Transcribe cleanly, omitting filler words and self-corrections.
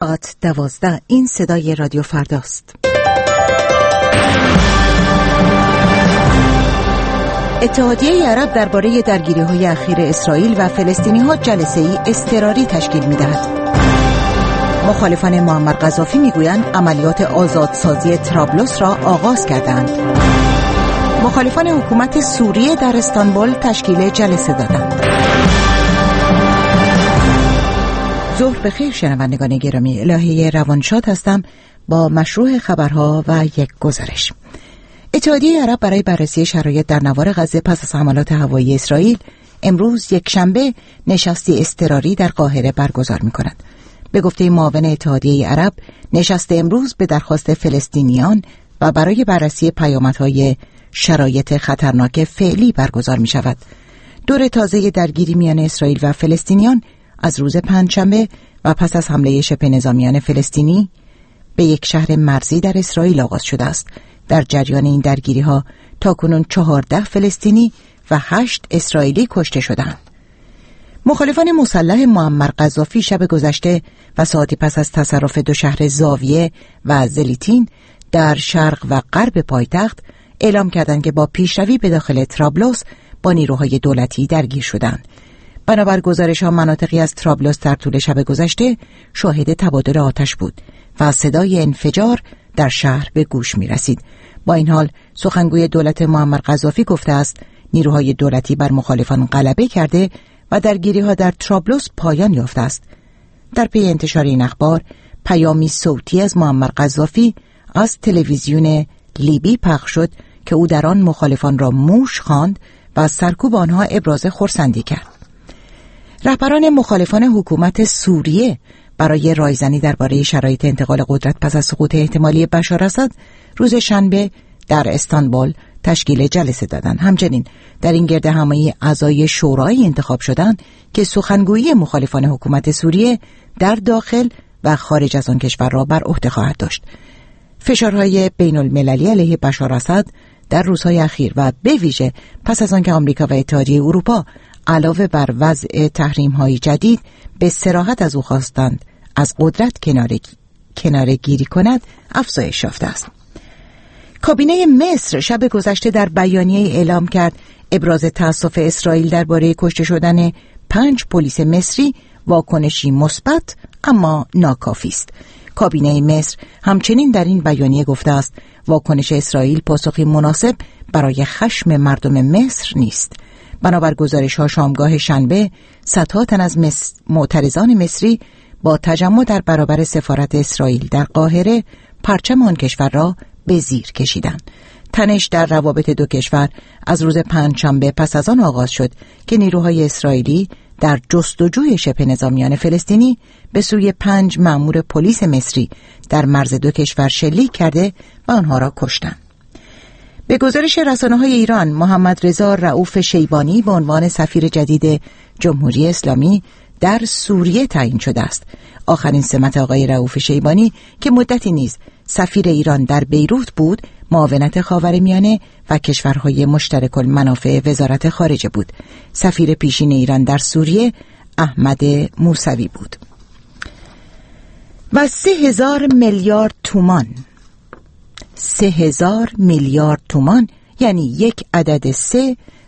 ساعت 12. این صدای رادیو فرداست. اتحادیه عرب درباره درگیری‌های اخیر اسرائیل و فلسطینی‌ها جلسه‌ای اضطراری تشکیل می‌دهد. مخالفان معمر قذافی می‌گویند عملیات آزادسازی طرابلس را آغاز کردند. مخالفان حکومت سوریه در استانبول تشکیل جلسه دادند. ظهر بخیر شنوندگان گرامی، الهه روانشاد هستم با مشروع خبرها و یک گزارش. اتحادیه عرب برای بررسی شرایط در نوار غزه پس از حملات هوایی اسرائیل امروز یکشنبه نشستی اضطراری در قاهره برگزار می‌کند. به گفته معاون اتحادیه عرب، نشست امروز به درخواست فلسطینیان و برای بررسی پیامدهای شرایط خطرناک فعلی برگزار می‌شود. دور تازه درگیری میان اسرائیل و فلسطینیان از روز پنجشنبه و پس از حمله شبه نظامیان فلسطینی به یک شهر مرزی در اسرائیل آغاز شده است. در جریان این درگیری‌ها تاکنون 14 فلسطینی و 8 اسرائیلی کشته شدند. مخالفان مسلح معمر قذافی شب گذشته و ساعتی پس از تصرف دو شهر زاویه و زلیتین در شرق و غرب پایتخت اعلام کردند که با پیشروی به داخل طرابلس با نیروهای دولتی درگیر شدند. بنابر گزارش‌ها مناطقی از طرابلس در طول شب گذشته شاهد تبادل آتش بود و صدای انفجار در شهر به گوش می رسید. با این حال سخنگوی دولت معمر قذافی گفته است نیروهای دولتی بر مخالفان غلبه کرده و درگیری‌ها در طرابلس پایان یافته است. در پی انتشار این اخبار پیامی صوتی از معمر قذافی از تلویزیون لیبی پخش شد که او در آن مخالفان را موش خواند و از سرکوب آنها ابراز خرسندی کرد. رهبران مخالفان حکومت سوریه برای رایزنی درباره شرایط انتقال قدرت پس از سقوط احتمالی بشار اسد روز شنبه در استانبول تشکیل جلسه دادند. همچنین در این گرد همایی اعضای شورای انتخاب شدند که سخنگویی مخالفان حکومت سوریه در داخل و خارج از آن کشور را بر عهده خواهد داشت. فشارهای بین المللی علیه بشار اسد در روزهای اخیر و به ویژه پس از آنکه آمریکا و اتحادیه اروپا علاوه بر وضع تحریم‌های جدید به صراحت از او خواستند از قدرت کناره گیری کند افزایش یافته است. کابینه مصر شب گذشته در بیانیه اعلام کرد ابراز تأسف اسرائیل درباره کشته شدن 5 پلیس مصری واکنشی مثبت اما ناکافی است. کابینه مصر همچنین در این بیانیه گفته است واکنش اسرائیل پاسخی مناسب برای خشم مردم مصر نیست. بنابر گزارش‌ها شامگاه شنبه صدها تن از معترضان مصری با تجمع در برابر سفارت اسرائیل در قاهره پرچم آن کشور را به زیر کشیدند. تنش در روابط دو کشور از روز پنجشنبه پس از آن آغاز شد که نیروهای اسرائیلی در جستجوی شبه نظامیان فلسطینی به سوی 5 مأمور پلیس مصری در مرز دو کشور شلیک کرده و آنها را کشتند. به گزارش رسانه‌های ایران، محمد رضا رؤوف شیبانی به عنوان سفیر جدید جمهوری اسلامی در سوریه تعیین شده است. آخرین سمت آقای رؤوف شیبانی که مدتی نیز سفیر ایران در بیروت بود، معاونت خاورمیانه و کشورهای مشترک المنافع وزارت خارجه بود. سفیر پیشین ایران در سوریه احمد موسوی بود. و 3000 میلیارد تومان 3000 میلیارد تومان یعنی یک عدد 3